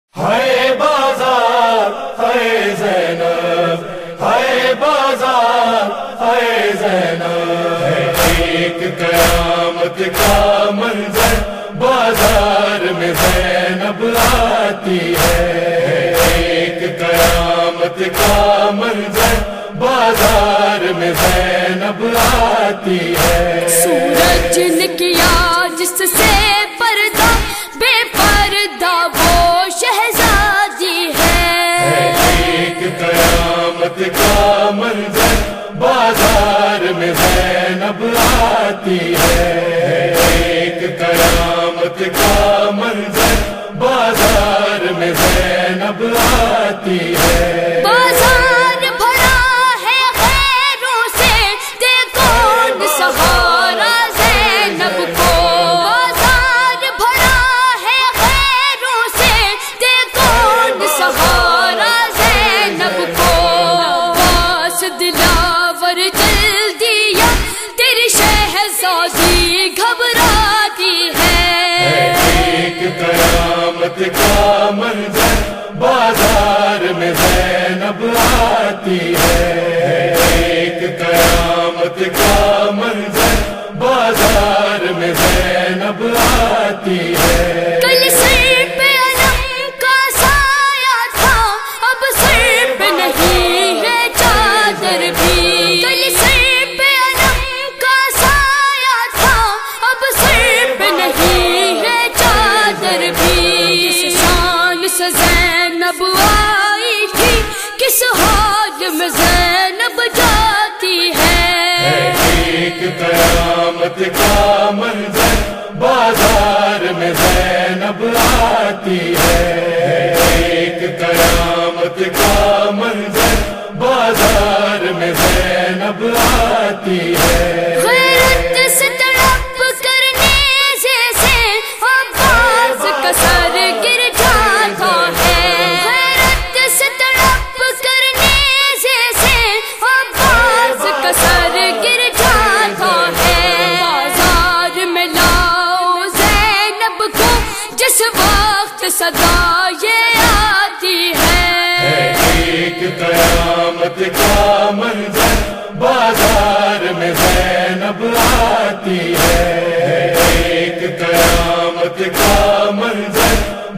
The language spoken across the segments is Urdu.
ہائے بازار ہائے زینب، ہائے بازار ہائے زینب، ہے ایک قیامت کا منظر بازار میں زینب آتی ہے، ایک قیامت کا منظر بازار میں زینب آتی ہے۔ سورج نے کیا جس سے پردہ، بے پردہ وہ شہزادی ہے، ایک قیامت کا منظر بازار میں زینب آتی ہے، ایک قیامت کا منظر بازار میں زینب آتی ہے۔ بازار بھرا ہے خیروں سے، دے کون سہارا زینب کو، بازار بھرا ہے خیروں سے، دے کون سہارا زینب کو، عباس دلاور جلدی یا تیری شہزادی گھبراتی ہے، ایک قیامت کا منظر بازار میں زینب آتی ہے، ایک قیامت کا منظر بازار میں زینب آتی ہے۔ کل سر پہ علم کا سایہ تھا، اب سر پہ نہیں ہے چادر بھی، کل سر پہ علم کا سایہ تھا، اب سر پہ نہیں ہے چادر بھی، کس شان سے زینب آئی تھی، کس حال میں زینب جاتی ہے، ایک قیامت کا منظر بازار میں زینب آتی ہے، ایک قیامت کا منظر بازار میں زینب آتی ہے۔ غیرت سے تڑپ کر نیزے سے عباس کا سر گر جاتا ہے، غیرت سے تڑپ کر نیزے سے عباس کا سر گر جاتا ہے، بازار میں لاؤ زینب کو جس وقت صدا یہ آتی ہے، ایک قیامت کا منظر بازار میں زینب آتی ہے، ایک قیامت کا منظر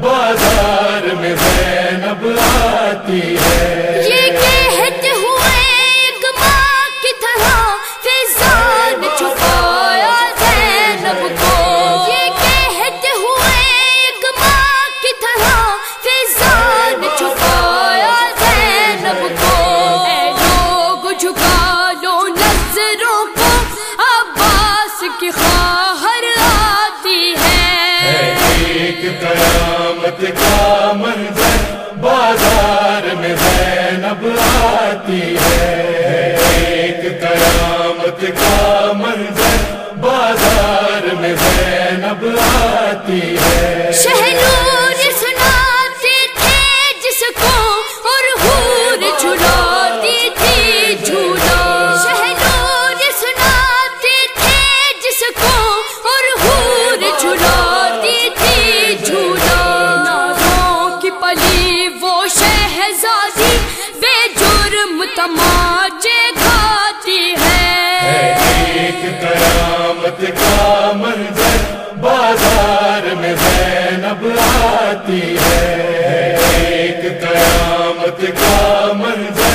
بازار میں زینب آتی ہے۔ یہ کہتے ہوئے ایک ماں کی طرح فضا نے چھپایا زینب کو، یہ کہتے ہوئے ایک ماں کی طرح فضا نے چھپایا زینب کو، اے لوگ جھکا لو نظروں کو، عباس کی خواہر آتی ہے، ایک قیامت کا منظر بازار میں زینب آتی ہے، ایک قیامت کا منظر بازار میں زینب آتی ہے۔ شہنور سناتے تھے جس کو اور حور جھلاتی تھی جھولا، شہنور سناتے تھے جس کو اور حور جھلاتی تھی جھولا، نازوں کی پلی وہ شہزادی بے جرم تماچے کھاتی ہے، ایک قیامت کا منظر بازار میں زینب آتی ہے، ایک قیامت کا منظر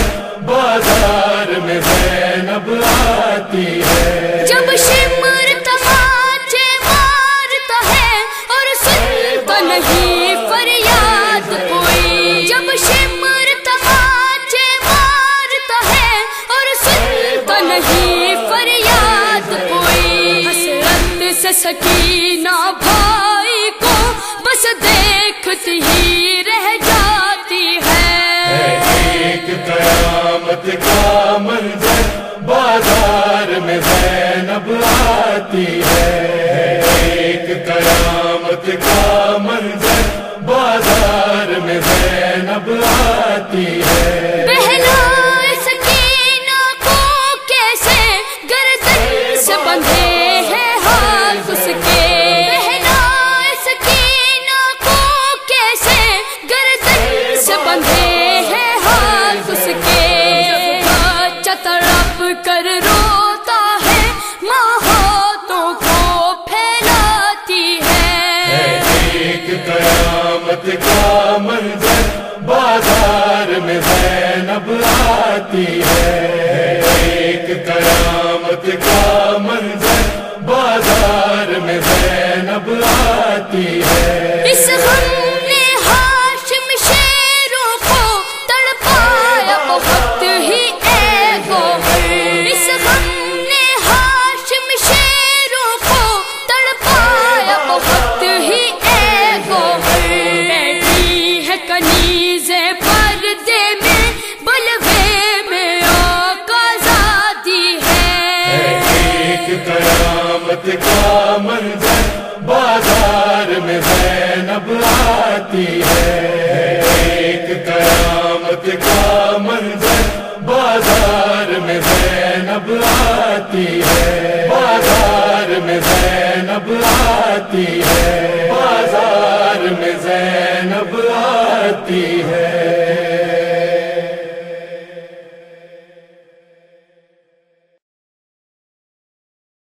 بازار میں زینب آتی ہے۔ جب شمر تماچے مارتا ہے اور سنتا نہیں فریاد کوئی، جب شمر تماچے مارتا ہے اور سنتا نہیں فریاد کوئی، حسرت سے سکینہ بھائی کو بس دیکھتی ہی رہ جاتی ہے، ایک قیامت کا منظر بازار میں زینب آتی ہے، ایک قیامت کا منظر بازار میں زینب آتی ہے۔ بہلائے سکینہ کو کیسے گردن سے بندھے ہیں ہاتھ اس کے، بہلائے سکینہ کو کیسے گردن قیامت کا منظر بازار میں زینب آتی ہے، ایک قیامت کا منظر بازار میں زینب آتی ہے۔ اس غم نے ہاشم شیروں کو تڑپایا بہت ہی اے گوہر، اس غم نے ہاشم شیروں کو تڑپایا بہت ہی اے گوہر، بیٹھی ہے کنیزے پردے میں بلوے میں آقا زادی ہے، ایک قیامت کا منظر بازار میں زینب آتی ہے، ایک قیامت کا منظر بازار میں زینب آتی ہے، بازار میں زینب آتی ہے، بازار میں زینب آتی ہے۔